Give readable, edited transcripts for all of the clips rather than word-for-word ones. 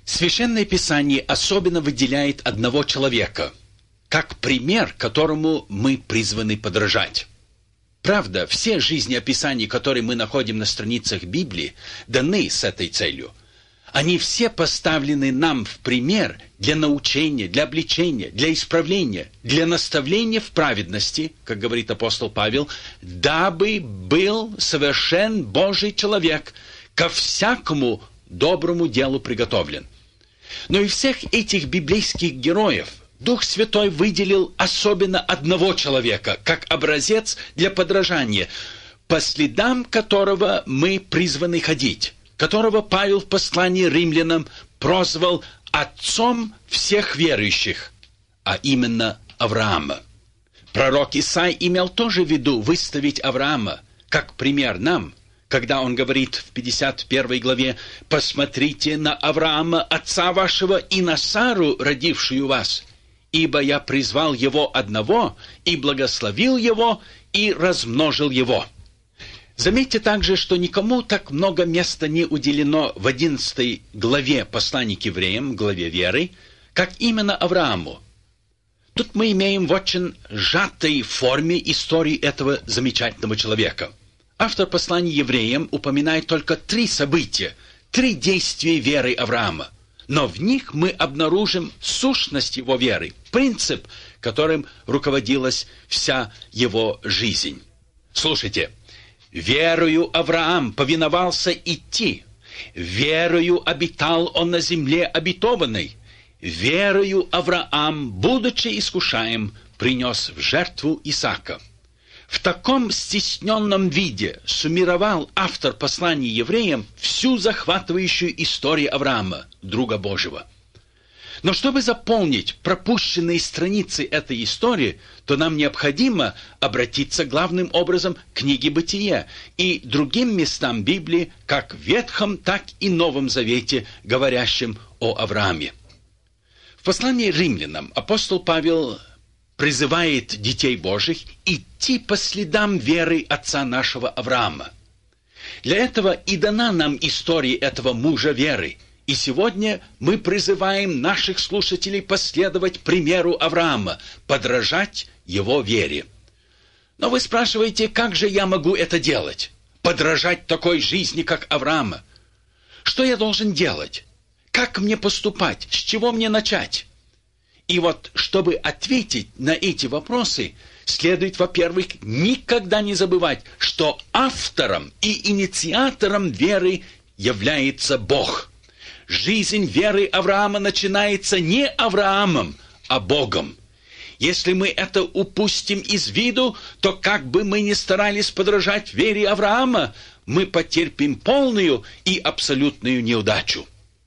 Священное Писание особенно выделяет одного человека, как пример, которому мы призваны подражать. Правда, все жизнеописания, которые мы находим на страницах Библии, даны с этой целью. Они все поставлены нам в пример для научения, для обличения, для исправления, для наставления в праведности, как говорит апостол Павел, дабы был совершен Божий человек, ко всякому доброму делу приготовлен. Но и всех этих библейских героев Дух Святой выделил особенно одного человека, как образец для подражания, по следам которого мы призваны ходить, которого Павел в послании римлянам прозвал отцом всех верующих, а именно Авраама. Пророк Исаия имел тоже в виду выставить Авраама как пример нам, когда он говорит в 51 главе: «Посмотрите на Авраама, отца вашего, и на Сару, родившую вас, ибо я призвал его одного, и благословил его, и размножил его». Заметьте также, что никому так много места не уделено в 11 главе послания к евреям, главе веры, как именно Аврааму. Тут мы имеем в очень сжатой форме историю этого замечательного человека. Автор послания евреям упоминает только 3 события, 3 действия веры Авраама. Но в них мы обнаружим сущность его веры, принцип, которым руководилась вся его жизнь. Слушайте. «Верою Авраам повиновался идти, верою обитал он на земле обетованной, верою Авраам, будучи искушаем, принес в жертву Исаака». В таком стесненном виде суммировал автор послания евреям всю захватывающую историю Авраама, друга Божьего. Но чтобы заполнить пропущенные страницы этой истории, то нам необходимо обратиться главным образом к книге «Бытие» и другим местам Библии, как в Ветхом, так и Новом Завете, говорящим о Аврааме. В послании римлянам апостол Павел призывает детей Божьих идти по следам веры отца нашего Авраама. Для этого и дана нам история этого мужа веры. И сегодня мы призываем наших слушателей последовать примеру Авраама, подражать его вере. Но вы спрашиваете, как же я могу это делать? Подражать такой жизни, как Авраама? Что я должен делать? Как мне поступать? С чего мне начать? И вот, чтобы ответить на эти вопросы, следует, во-первых, никогда не забывать, что автором и инициатором веры является Бог. Жизнь веры Авраама начинается не Авраамом, а Богом. Если мы это упустим из виду, то как бы мы ни старались подражать вере Авраама, мы потерпим полную и абсолютную неудачу.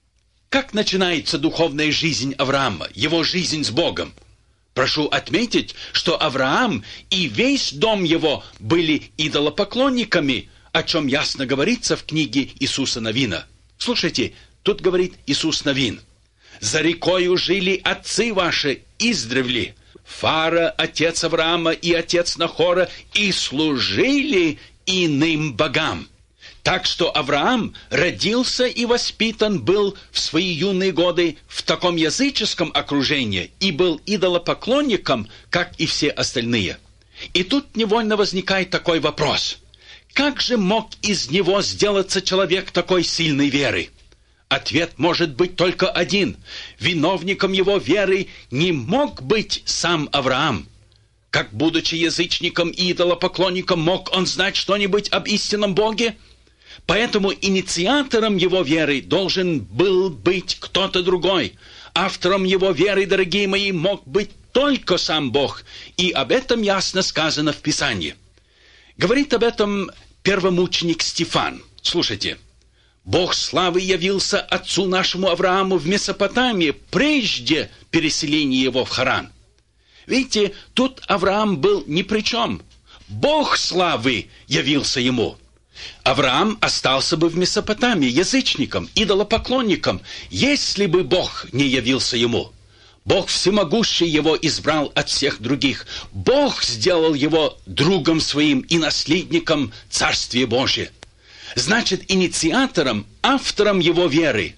Как начинается духовная жизнь Авраама, его жизнь с Богом? Прошу отметить, что Авраам и весь дом его были идолопоклонниками, о чем ясно говорится в книге Иисуса Навина. Слушайте, тут говорит Иисус Навин: «За рекою жили отцы ваши издревле, Фара, отец Авраама и отец Нахора, и служили иным богам». Так что Авраам родился и воспитан был в свои юные годы в таком языческом окружении и был идолопоклонником, как и все остальные. И тут невольно возникает такой вопрос: как же мог из него сделаться человек такой сильной веры? Ответ может быть только один: виновником его веры не мог быть сам Авраам. Как, будучи язычником и идолопоклонником, мог он знать что-нибудь об истинном Боге? Поэтому инициатором его веры должен был быть кто-то другой. Автором его веры, дорогие мои, мог быть только сам Бог. И об этом ясно сказано в Писании. Говорит об этом первомученик Стефан. Слушайте. «Бог славы явился отцу нашему Аврааму в Месопотамии прежде переселения его в Харан». Видите, тут Авраам был ни при чем. Бог славы явился ему. Авраам остался бы в Месопотамии язычником, идолопоклонником, если бы Бог не явился ему. Бог всемогущий его избрал от всех других. Бог сделал его другом своим и наследником Царствия Божия. Значит, инициатором, автором его веры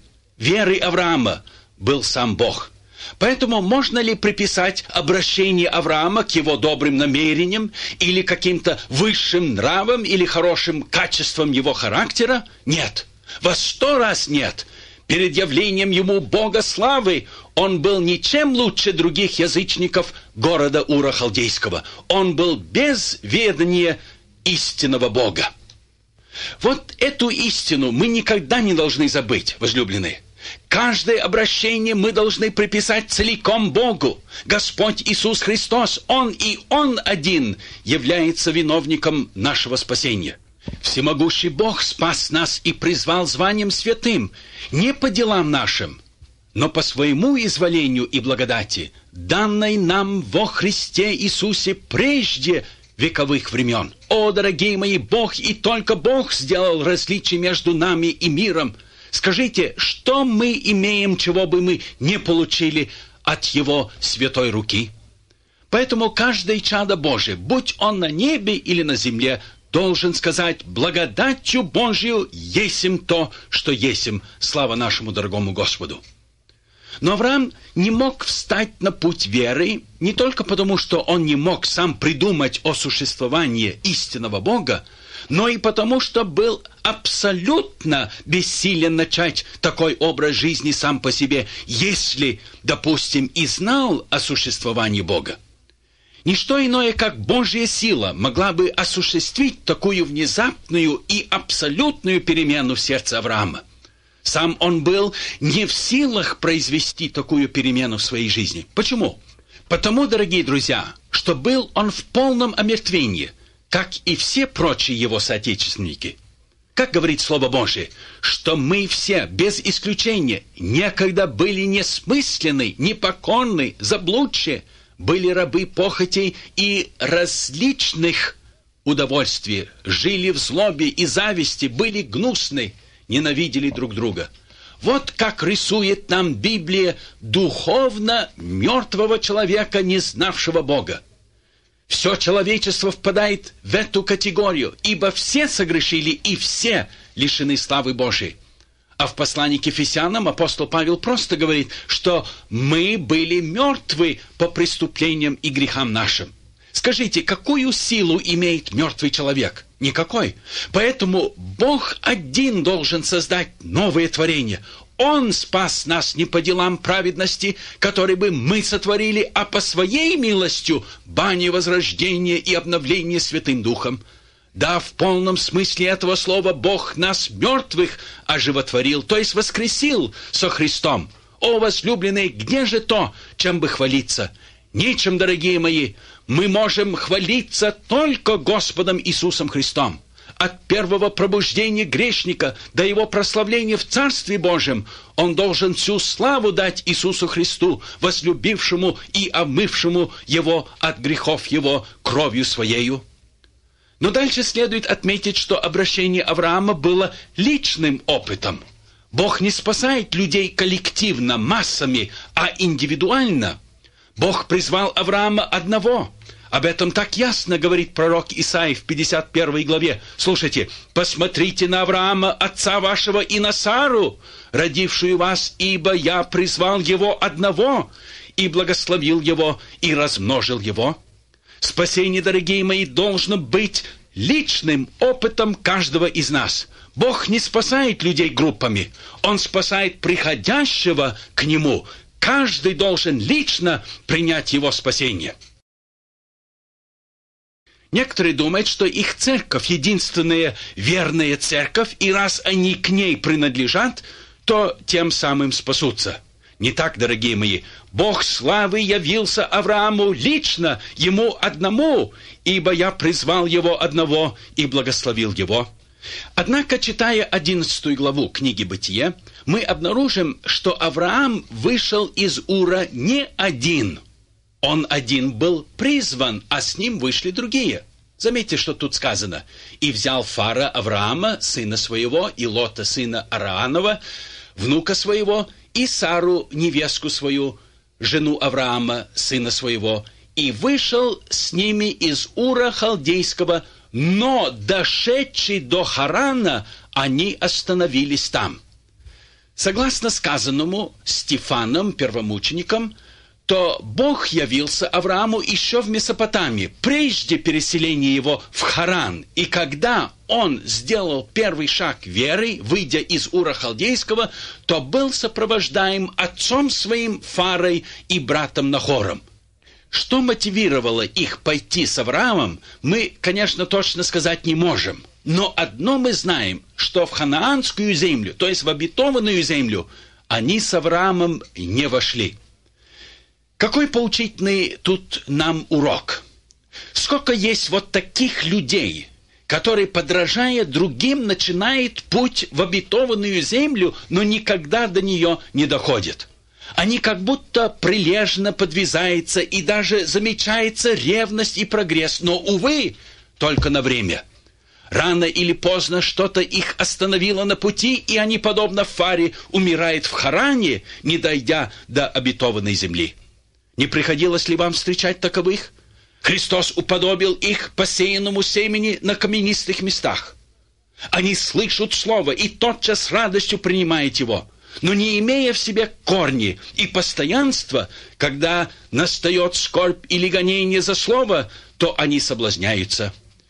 веры Авраама был сам Бог. Поэтому можно ли приписать обращение Авраама к его добрым намерениям или каким-то высшим нравам или хорошим качествам его характера? Нет. Во 100 раз нет. Перед явлением ему Бога славы он был ничем лучше других язычников города Ура Халдейского. Он был без ведания истинного Бога. Вот эту истину мы никогда не должны забыть, возлюбленные. Каждое обращение мы должны приписать целиком Богу. Господь Иисус Христос, Он и Он один является виновником нашего спасения. Всемогущий Бог спас нас и призвал званием святым, не по делам нашим, но по своему изволению и благодати, данной нам во Христе Иисусе прежде вековых времен. О, дорогие мои, Бог и только Бог сделал различие между нами и миром. Скажите, что мы имеем, чего бы мы не получили от Его святой руки? Поэтому каждый чадо Божие, будь он на небе или на земле, должен сказать: благодатью Божию есим то, что есим. Слава нашему дорогому Господу. Но Авраам не мог встать на путь веры не только потому, что он не мог сам придумать о существовании истинного Бога, но и потому, что был абсолютно бессилен начать такой образ жизни сам по себе, если, допустим, и знал о существовании Бога. Ничто иное, как Божья сила, могла бы осуществить такую внезапную и абсолютную перемену в сердце Авраама. Сам он был не в силах произвести такую перемену в своей жизни. Почему? Потому, дорогие друзья, что был он в полном омертвении, как и все прочие его соотечественники. Как говорит Слово Божие, что мы все, без исключения, некогда были несмысленны, непокорны, заблудшие, были рабы похотей и различных удовольствий, жили в злобе и зависти, были гнусны, ненавидели друг друга. Вот как рисует нам Библия духовно мертвого человека, не знавшего Бога. Все человечество впадает в эту категорию, ибо все согрешили и все лишены славы Божией. А в послании к Ефесянам апостол Павел просто говорит, что мы были мертвы по преступлениям и грехам нашим. Скажите, какую силу имеет мертвый человек? Никакой. Поэтому Бог один должен создать новое творение. Он спас нас не по делам праведности, которые бы мы сотворили, а по своей милостью, бане возрождения и обновления Святым Духом. Да, в полном смысле этого слова Бог нас мертвых оживотворил, то есть воскресил со Христом. О, возлюбленные, где же то, чем бы хвалиться? Нечем, дорогие мои, мы можем хвалиться только Господом Иисусом Христом. От первого пробуждения грешника до его прославления в Царстве Божьем он должен всю славу дать Иисусу Христу, возлюбившему и омывшему его от грехов его кровью своею. Но дальше следует отметить, что обращение Авраама было личным опытом. Бог не спасает людей коллективно, массами, а индивидуально. Бог призвал Авраама одного. Об этом так ясно говорит пророк Исаия в 51 главе. Слушайте: «Посмотрите на Авраама, отца вашего, и на Сару, родившую вас, ибо я призвал его одного, и благословил его, и размножил его». Спасение, дорогие мои, должно быть личным опытом каждого из нас. Бог не спасает людей группами. Он спасает приходящего к Нему. Каждый должен лично принять его спасение. Некоторые думают, что их церковь — единственная верная церковь, и раз они к ней принадлежат, то тем самым спасутся. Не так, дорогие мои. Бог славы явился Аврааму лично, ему одному, ибо я призвал его одного и благословил его. Однако, читая 11 главу книги Бытия, мы обнаружим, что Авраам вышел из Ура не один. Он один был призван, а с ним вышли другие. Заметьте, что тут сказано. «И взял Фара Авраама, сына своего, и Лота, сына Араанова, внука своего, и Сару, невестку свою, жену Авраама, сына своего, и вышел с ними из Ура Халдейского, но, дошедший до Харана, они остановились там». Согласно сказанному Стефаном, первомучеником, то Бог явился Аврааму еще в Месопотамии, прежде переселения его в Харан. И когда он сделал первый шаг веры, выйдя из Ура Халдейского, то был сопровождаем отцом своим Фарой и братом Нахором. Что мотивировало их пойти с Авраамом, мы, конечно, точно сказать не можем. Но одно мы знаем, что в ханаанскую землю, то есть в обетованную землю, они с Авраамом не вошли. Какой поучительный тут нам урок? Сколько есть вот таких людей, которые, подражая другим, начинают путь в обетованную землю, но никогда до нее не доходят. Они как будто прилежно подвязаются, и даже замечается ревность и прогресс, но, увы, только на время. Рано или поздно что-то их остановило на пути, и они, подобно Фаре, умирают в Харане, не дойдя до обетованной земли. Не приходилось ли вам встречать таковых? Христос уподобил их посеянному семени на каменистых местах. Они слышат слово и тотчас с радостью принимают его, но не имея в себе корни и постоянства, когда настает скорбь или гонение за слово, то они соблазняются.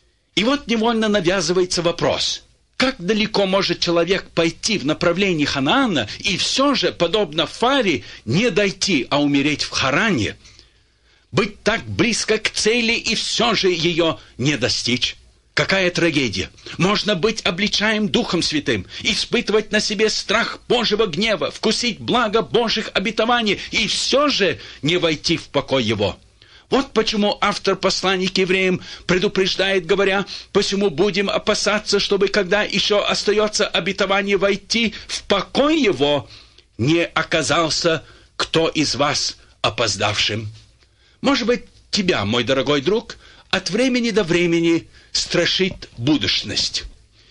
И вот невольно навязывается вопрос: как далеко может человек пойти в направлении Ханаана и все же, подобно Фаре, не дойти, а умереть в Харане? Быть так близко к цели и все же ее не достичь. Какая трагедия! Можно быть обличаем Духом Святым, испытывать на себе страх Божьего гнева, вкусить благо Божьих обетований и все же не войти в покой Его. Вот почему автор послания к евреям предупреждает, говоря: «Посему будем опасаться, чтобы, когда еще остается обетование войти в покой его, не оказался кто из вас опоздавшим». Может быть, тебя, мой дорогой друг, от времени до времени страшит будущность.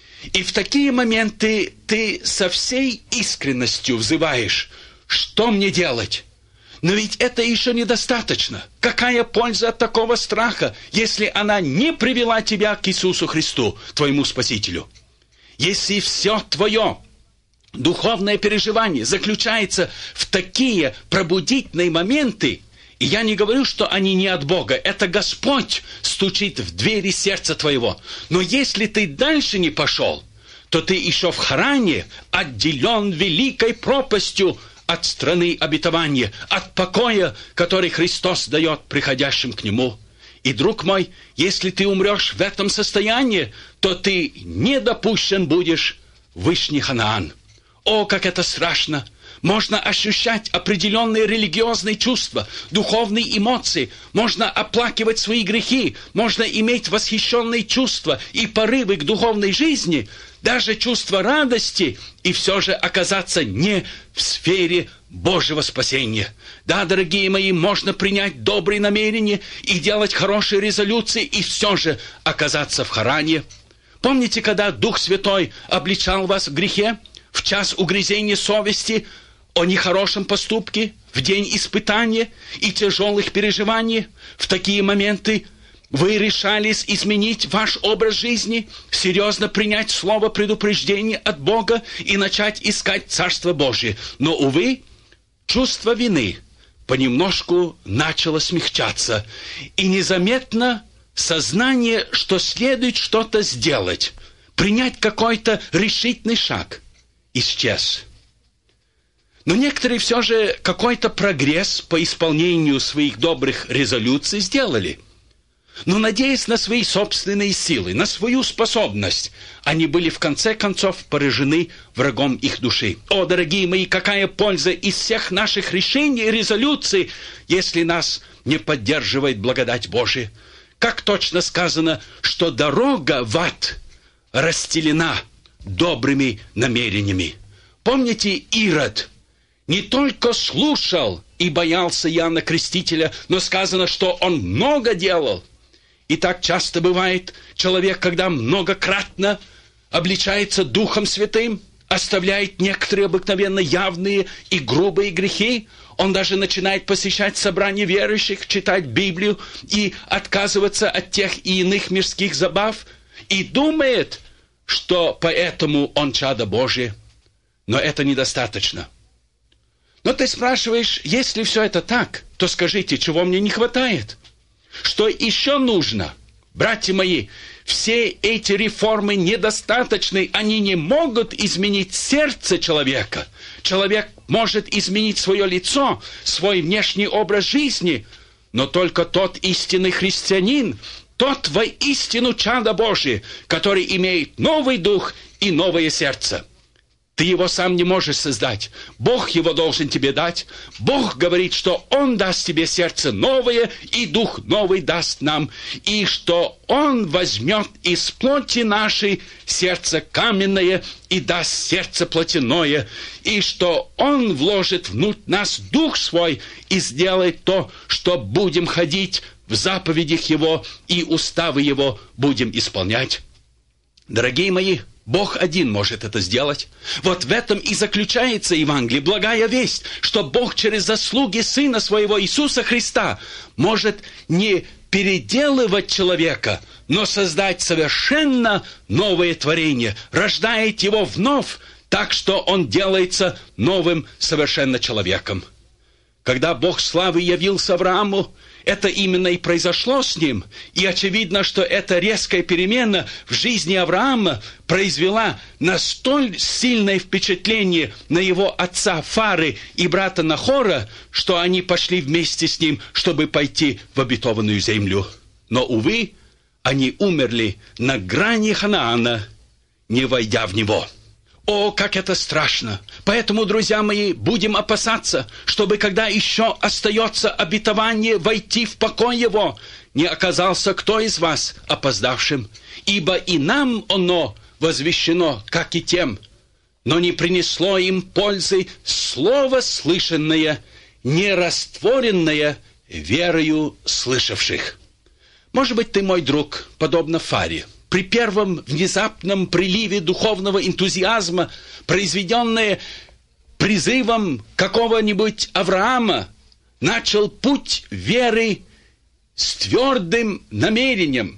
И в такие моменты ты со всей искренностью взываешь: «Что мне делать?» Но ведь это еще недостаточно. Какая польза от такого страха, если она не привела тебя к Иисусу Христу, твоему Спасителю? Если все твое духовное переживание заключается в такие пробудительные моменты, и я не говорю, что они не от Бога, это Господь стучит в двери сердца твоего. Но если ты дальше не пошел, то ты еще в Харане отделен великой пропастью от страны обетования, от покоя, который Христос дает приходящим к Нему. И, друг мой, если ты умрешь в этом состоянии, то ты не допущен будешь в Вышний Ханаан. О, как это страшно! Можно ощущать определенные религиозные чувства, духовные эмоции, можно оплакивать свои грехи, можно иметь восхищенные чувства и порывы к духовной жизни, даже чувство радости, и все же оказаться не в сфере Божьего спасения. Да, дорогие мои, можно принять добрые намерения и делать хорошие резолюции, и все же оказаться в Харане. Помните, когда Дух Святой обличал вас в грехе, в час угрызения совести, о нехорошем поступке, в день испытания и тяжелых переживаний? В такие моменты вы решались изменить ваш образ жизни, серьезно принять слово предупреждения от Бога и начать искать Царство Божие. Но, увы, чувство вины понемножку начало смягчаться, и незаметно сознание, что следует что-то сделать, принять какой-то решительный шаг, исчез. Но некоторые все же какой-то прогресс по исполнению своих добрых резолюций сделали. Но, надеясь на свои собственные силы, на свою способность, они были в конце концов поражены врагом их души. О, дорогие мои, какая польза из всех наших решений и резолюций, если нас не поддерживает благодать Божия? Как точно сказано, что дорога в ад расстелена добрыми намерениями. Помните, Ирод не только слушал и боялся Иоанна Крестителя, но сказано, что он много делал. И так часто бывает, человек, когда многократно обличается Духом Святым, оставляет некоторые обыкновенно явные и грубые грехи, он даже начинает посещать собрания верующих, читать Библию и отказываться от тех и иных мирских забав, и думает, что поэтому он чадо Божие. Но это недостаточно. Но ты спрашиваешь, если все это так, то скажите, чего мне не хватает? Что еще нужно? Братья мои, все эти реформы недостаточны, они не могут изменить сердце человека. Человек может изменить свое лицо, свой внешний образ жизни, но только тот истинный христианин, тот воистину чадо Божие, который имеет новый дух и новое сердце. Ты его сам не можешь создать. Бог его должен тебе дать. Бог говорит, что Он даст тебе сердце новое, и дух новый даст нам, и что Он возьмет из плоти нашей сердце каменное и даст сердце плотяное, и что Он вложит внутрь нас дух свой и сделает то, что будем ходить в заповедях Его и уставы Его будем исполнять. Дорогие мои, Бог один может это сделать. Вот в этом и заключается Евангелие, благая весть, что Бог через заслуги Сына Своего Иисуса Христа может не переделывать человека, но создать совершенно новое творение, рождает его вновь, так что он делается новым совершенно человеком. Когда Бог славы явился Аврааму, это именно и произошло с ним. И очевидно, что эта резкая перемена в жизни Авраама произвела настолько сильное впечатление на его отца Фары и брата Нахора, что они пошли вместе с ним, чтобы пойти в обетованную землю. Но, увы, они умерли на грани Ханаана, не войдя в него. О, как это страшно! Поэтому, друзья мои, будем опасаться, чтобы, когда еще остается обетование войти в покой его, не оказался кто из вас опоздавшим. Ибо и нам оно возвещено, как и тем, но не принесло им пользы слово слышанное, не растворенное верою слышавших. Может быть, ты, мой друг, подобно Фаре, при первом внезапном приливе духовного энтузиазма, произведенное призывом какого-нибудь Авраама, начал путь веры с твердым намерением,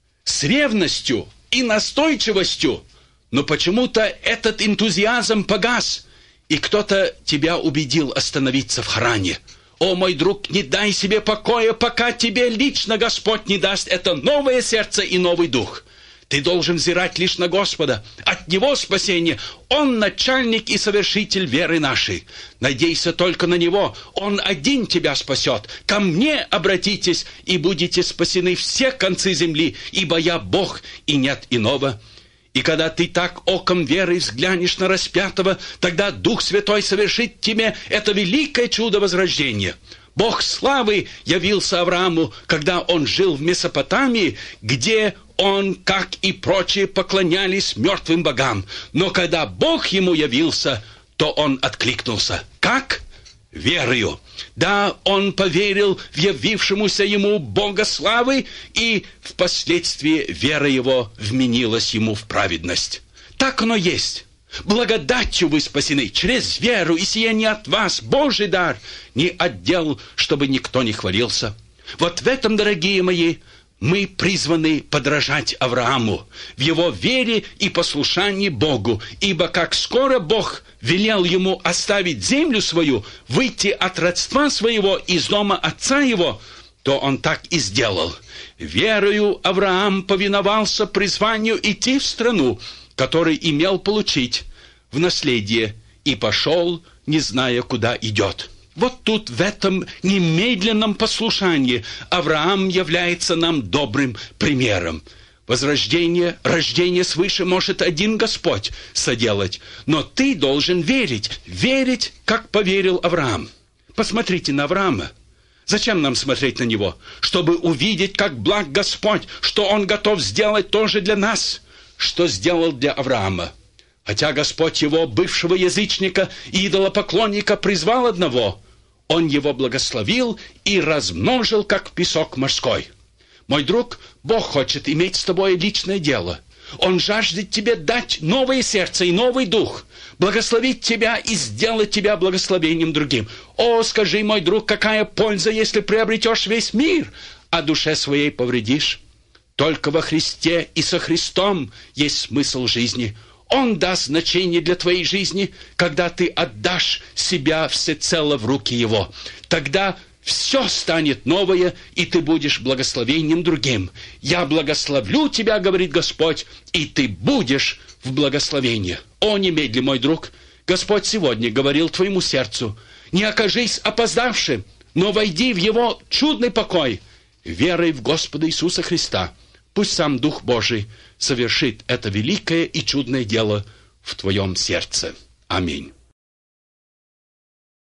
с ревностью и настойчивостью, но почему-то этот энтузиазм погас, и кто-то тебя убедил остановиться в Харане. О, мой друг, не дай себе покоя, пока тебе лично Господь не даст это новое сердце и новый дух. Ты должен взирать лишь на Господа. От Него спасение. Он начальник и совершитель веры нашей. Надейся только на Него. Он один тебя спасет. Ко мне обратитесь, и будете спасены все концы земли, ибо я Бог, и нет иного. И когда ты так оком веры взглянешь на распятого, тогда Дух Святой совершит тебе это великое чудо возрождения. Бог славы явился Аврааму, когда он жил в Месопотамии, где он, как и прочие, поклонялись мертвым богам. Но когда Бог ему явился, то он откликнулся. Как? Верою. Да, он поверил в явившемуся ему Бога славы, и впоследствии вера его вменилась ему в праведность. Так оно есть. Благодатью вы спасены через веру, и сие не от вас, Божий дар, не от дел, чтобы никто не хвалился. Вот в этом, дорогие мои, мы призваны подражать Аврааму в его вере и послушании Богу, ибо как скоро Бог велел ему оставить землю свою, выйти от родства своего из дома отца его, то он так и сделал. Верою Авраам повиновался призванию идти в страну, который имел получить в наследие, и пошел, не зная, куда идет. Вот тут, в этом немедленном послушании, Авраам является нам добрым примером. Возрождение, рождение свыше может один Господь соделать, но ты должен верить, как поверил Авраам. Посмотрите на Авраама. Зачем нам смотреть на него? Чтобы увидеть, как благ Господь, что Он готов сделать тоже для нас, что сделал для Авраама. Хотя Господь его, бывшего язычника и идолопоклонника, призвал одного, Он его благословил и размножил, как песок морской. Мой друг, Бог хочет иметь с тобой личное дело. Он жаждет тебе дать новое сердце и новый дух, благословить тебя и сделать тебя благословением другим. О, скажи, мой друг, какая польза, если приобретешь весь мир, а душе своей повредишь? Только во Христе и со Христом есть смысл жизни. Он даст значение для твоей жизни, когда ты отдашь себя всецело в руки Его. Тогда все станет новое, и ты будешь благословением другим. «Я благословлю тебя, — говорит Господь, — и ты будешь в благословении». О, немедли, мой друг, Господь сегодня говорил твоему сердцу: не окажись опоздавшим, но войди в Его чудный покой, верой в Господа Иисуса Христа. Пусть сам Дух Божий совершит это великое и чудное дело в твоем сердце. Аминь.